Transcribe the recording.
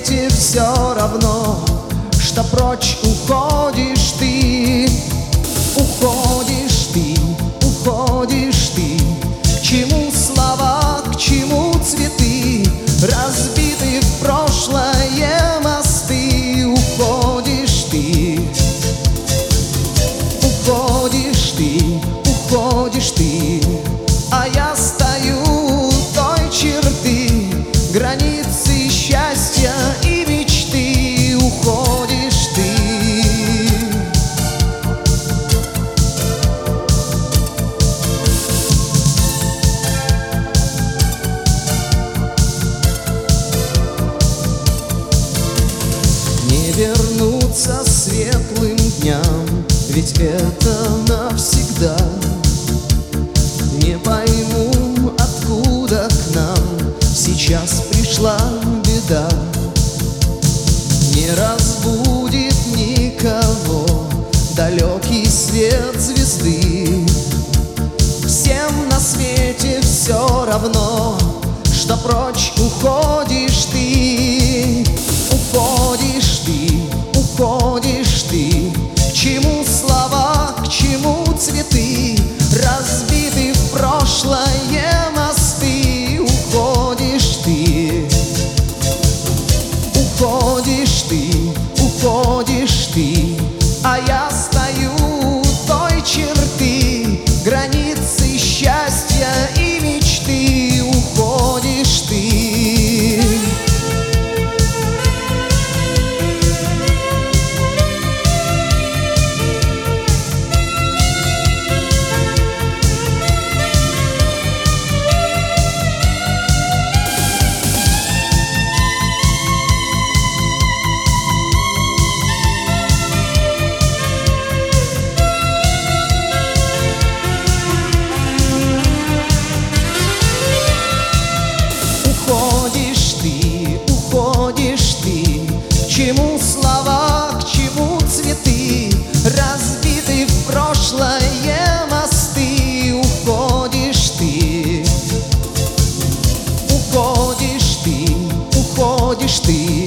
свете все равно, что прочь уходишь ты. Уходишь ты, уходишь ты. К чему слова, к чему цветы, разбиты в прошлое мосты. Уходишь ты, уходишь ты, уходишь ты. А я стою у той черты, границы счастья и мечты. Уходишь ты. Не вернуться светлым дням, ведь это навсегда. Не пойму, откуда к нам сейчас пришла беда. Не разбудит никого далекий свет звезды. Всем на свете все равно, что прочь уходишь ты. Уходишь ты, уходишь ты. К чему слова, к чему цветы, разбиты в прошлое мосты. Уходишь ты, уходишь ты, уходишь ты. А я стою у той черты, границы счастья и мечты. Уходишь ты. Уходишь ты, уходишь ты. К чему слова, к чему цветы, разбиты в прошлое мосты. Уходишь ты, уходишь ты, уходишь ты.